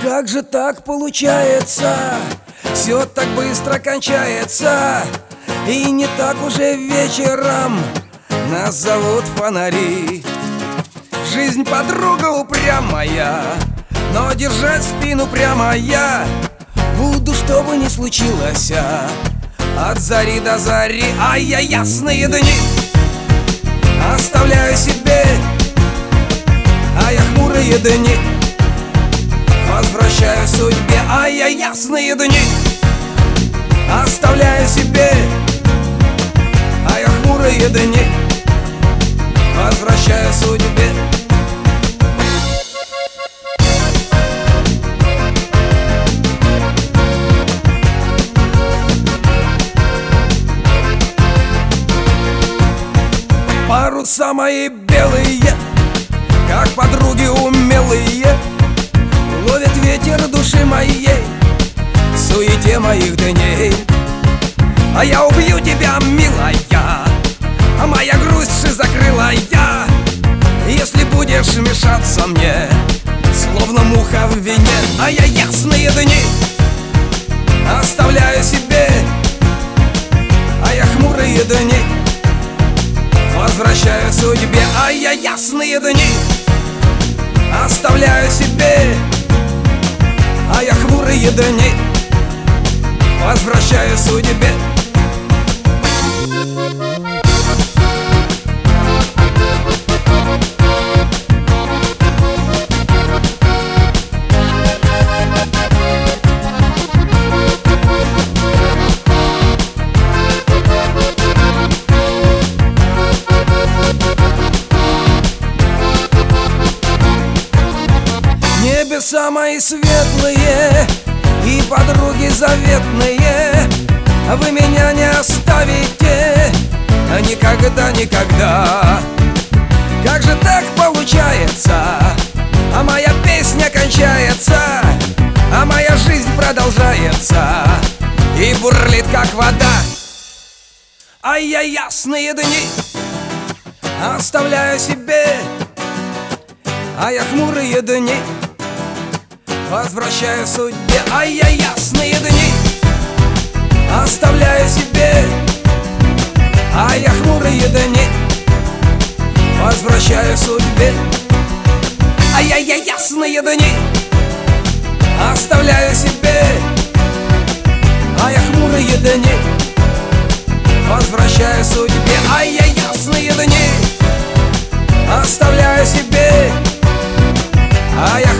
Как же так получается? Все так быстро кончается. И не так уже вечером нас зовут фонари. Жизнь подруга упрямая, но держать спину прямо я буду, что бы ни случилось, от зари до зари. А я ясные дни оставляю себе, а я хмурые дни возвращаю судьбе. А я ясные дни оставляю себе, а я хмурые дни возвращаю судьбе. Паруса мои белые, как подруги умелые, ловят ветер души моей в суете моих дней. А я убью тебя, милая, а моя грусть закрыла я, если будешь мешаться мне, словно муха в вине. А я ясные дни оставляю себе, а я хмурые дни возвращаю судьбе. А я ясные дни оставляю себе, а я хмурые дни возвращаю судьбе. Небеса мои светлые и подруги заветные, вы меня не оставите никогда, никогда. Как же так получается? А моя песня кончается, а моя жизнь продолжается и бурлит, как вода. А я ясные дни оставляю себе, а я хмурые дни возвращаю судьбе. А я ясные дни оставляю себе, а я хмурые дни возвращаю судьбе. А я ясные дни оставляю себе, а я хмурые дни возвращаю судьбе. А я ясные дни оставляю себе, а я